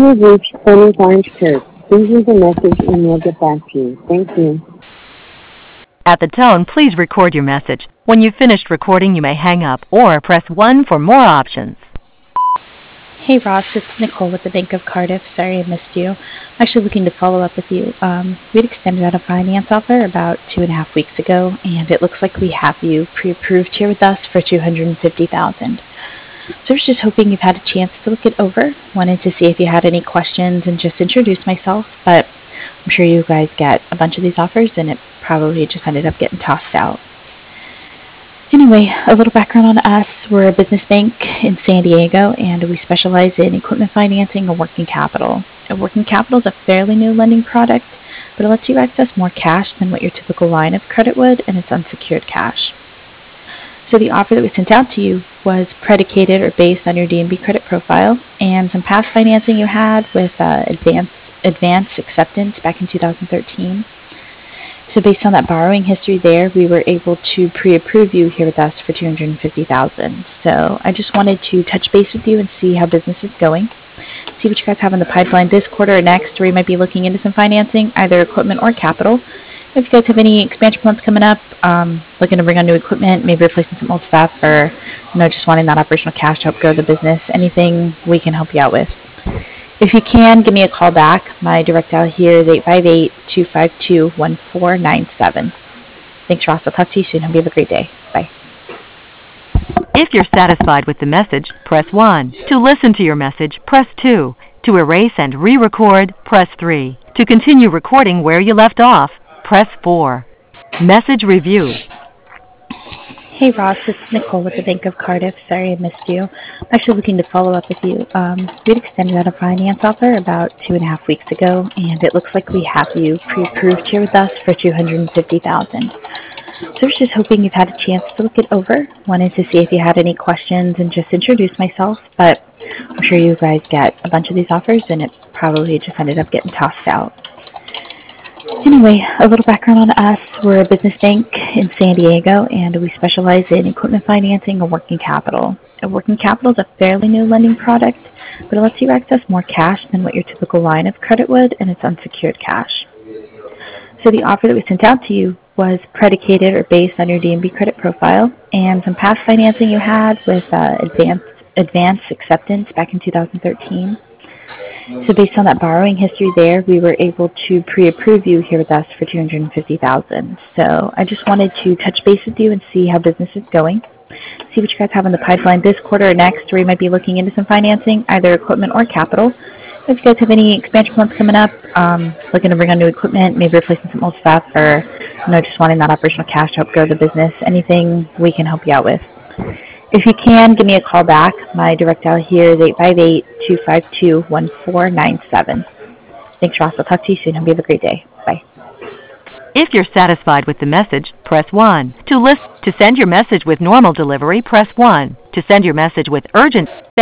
You've reached Clemens Orange Church. Please leave a message and we'll get back to you. Thank you. At the tone, please record your message. When you've finished recording, you may hang up or press 1 for more options. Hey Ross, it's Nicole with the Bank of Cardiff. Sorry I missed you. I'm actually looking to follow up with you. We'd extended out a finance offer about 2.5 weeks ago, and it looks like we have you pre-approved here with us for $250,000. So I was just hoping you've had a chance to look it over. Wanted to see if you had any questions and just introduce myself, but I'm sure you guys get a bunch of these offers, and it probably just ended up getting tossed out. Anyway, a little background on us. We're a business bank in San Diego, and we specialize in equipment financing and working capital. Working capital is a fairly new lending product, but it lets you access more cash than what your typical line of credit would, and it's unsecured cash. So the offer that we sent out to you was predicated or based on your D&B credit profile and some past financing you had with advance acceptance back in 2013. So based on that borrowing history there, we were able to pre-approve you here with us for $250,000. So I just wanted to touch base with you and see how business is going. See what you guys have in the pipeline this quarter or next, where you might be looking into some financing, either equipment or capital. If you guys have any expansion plans coming up, looking to bring on new equipment, maybe replacing some old stuff, or just wanting that operational cash to help grow the business, anything we can help you out with. If you can, give me a call back. My direct dial here is 858-252-1497. Thanks, Ross. I'll talk to you soon. Hope you have a great day. Bye. If you're satisfied with the message, press 1. To listen to your message, press 2. To erase and re-record, press 3. To continue recording where you left off, press 4. Message review. Hey Ross, it's Nicole with the Bank of Cardiff. Sorry I missed you. I'm actually looking to follow up with you. We'd extended out a finance offer about 2.5 weeks ago, and it looks like we have you pre-approved here with us for $250,000. So I was just hoping you've had a chance to look it over. Wanted to see if you had any questions and just introduce myself, but I'm sure you guys get a bunch of these offers, and it probably just ended up getting tossed out. Anyway, a little background on us. We're a business bank in San Diego, and we specialize in equipment financing and working capital. Working capital is a fairly new lending product, but it lets you access more cash than what your typical line of credit would, and it's unsecured cash. So the offer that we sent out to you was predicated or based on your D&B credit profile and some past financing you had with advance acceptance back in 2013. So based on that borrowing history there, we were able to pre-approve you here with us for $250,000. So I just wanted to touch base with you and see how business is going. See what you guys have in the pipeline this quarter or next, where you might be looking into some financing, either equipment or capital. If you guys have any expansion plans coming up, looking to bring on new equipment, maybe replacing some old stuff, or just wanting that operational cash to help grow the business, anything we can help you out with. If you can, give me a call back. My direct dial here is 858-252-1497. Thanks, Ross. I'll talk to you soon. Hope you have a great day. Bye. If you're satisfied with the message, press 1. To send your message with normal delivery, press 1. To send your message with urgent